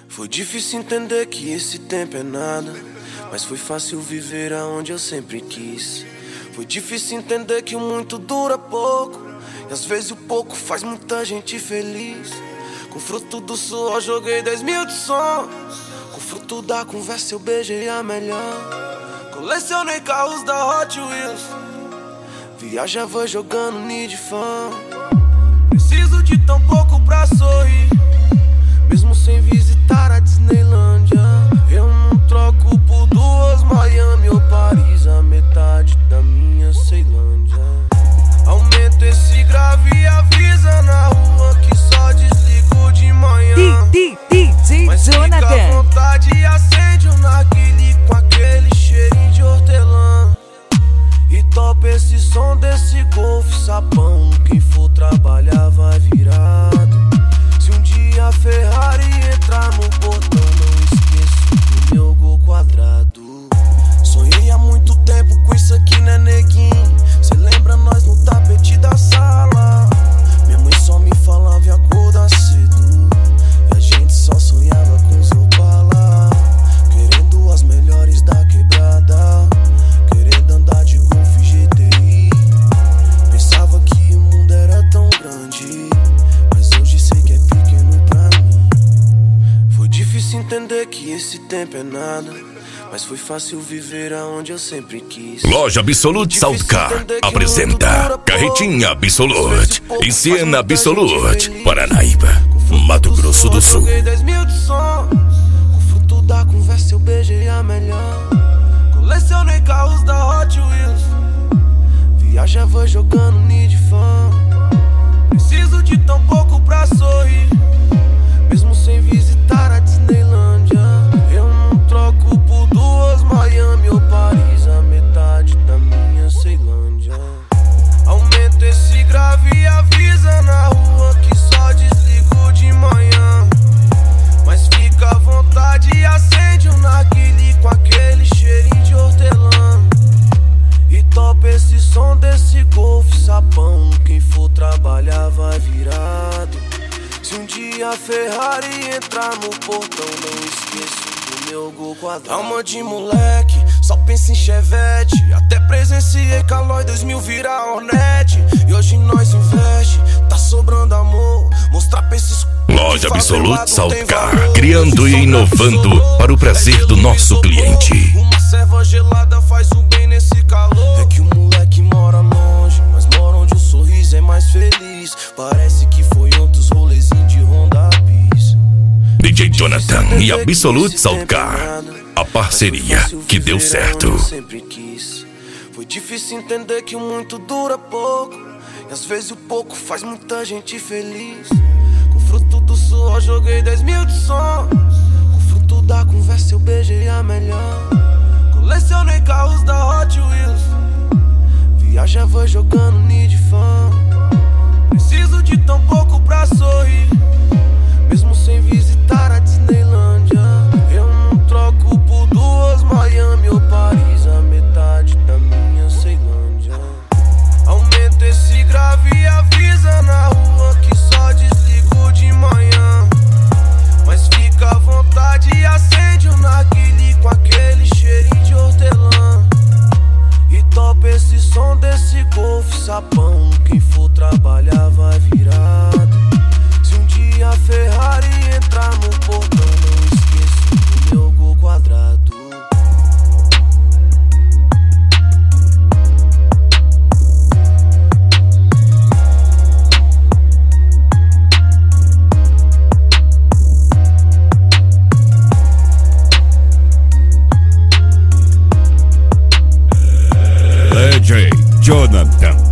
Foi difícil entender que esse tempo é nada, mas foi fácil viver aonde eu sempre quis. Foi difícil entender que o muito dura pouco, e às vezes o pouco faz muita gente feliz. Com fruto do suor joguei 10 mil de sons, com fruto da conversa eu beijei a melhor. Colecionei carros da Hot Wheels, viajava jogando Need Fan. Preciso de tão pouco pra sorrir, mesmo sem visitar a Disneylândia. Eu não troco por duas Miami ou Paris, a metade da minha Ceilândia. Aumenta esse grave e avisa na rua que só desligo de manhã. Mas fica à vontade e acende um narguilé com aquele cheirinho de hortelã. E topa esse som desse Golf sapão, quem for trabalhar vai virado. Se um dia a Ferrari entrar no portão, não esqueço do meu gol quadrado. Sonhei há muito tempo com isso aqui, né, neguinho? Cê lembra nós no tapete da sala? Minha mãe só me falava e acordar cedo, e a gente só sonhava com Zopala, querendo as melhores da quebrada, querendo andar de Golf GTI. Pensava que o mundo era tão grande, mas hoje sei que é pequeno pra mim. Foi difícil entender que esse tempo é nada, mas foi fácil viver aonde eu sempre quis. Loja Absolute Saltcar apresenta Carretinha Absolute e Siena Absolute, Paranaíba, Mato Grosso do Sul. Joguei 10 mil de sons, com fruto da conversa eu beijei a melhor. Colecionei carros da Hot Wheels, viajava jogando Need Fan. Preciso de tão pouco pra sorrir, mesmo sem visitar a Disneylândia. Eu não troco por duas Miami ou Paris, a metade da minha Ceilândia. Aumenta esse grave e avisa na rua que só desligo de manhã. Mas fica à vontade e acende um narguilé com aquele cheirinho de hortelã. E topa esse som desse Golf sapão, quem for trabalhar vai virado. Se um dia a Ferrari entrar no portão, não esqueço do meu gol quadrado. Alma de moleque, só pensa em Chevette, até presenciei Calói 2000 virar Hornet. E hoje nós investe, tá sobrando amor, mostrar pra esses Loja Absolute Saltcar, criando e inovando para o prazer do nosso cliente. Uma serva gelada faz um bem nesse calor. É que o moleque mora longe, mas mora onde o sorriso é mais feliz. Parece que foi outros rolezinhos de Honda Bis. DJ Jonathan e Absolute Saltcar, a parceria que deu certo. Foi difícil entender que o muito dura pouco, e às vezes o pouco faz muita gente feliz. Com fruto do suor joguei 10 mil de sons, com fruto da conversa eu beijei a melhor. Colecionei carros da Hot Wheels, viajava jogando Need Fan. Preciso de tão pouco pra sorrir, mesmo sem visitar a Disneylândia. Eu não troco por duas Miami ou Paris, a metade da minha Ceilândia. Aumenta esse grave e avisa na rua que só desligo de manhã. Mas fica à vontade e acende um narguilé com aquele cheirinho de hortelã. E topa esse som desse Golf sapão, quem for trabalhar vai virado. Se um dia a Ferrari entrar no portão, não esqueço do meu gol quadrado. DJ Jonathan.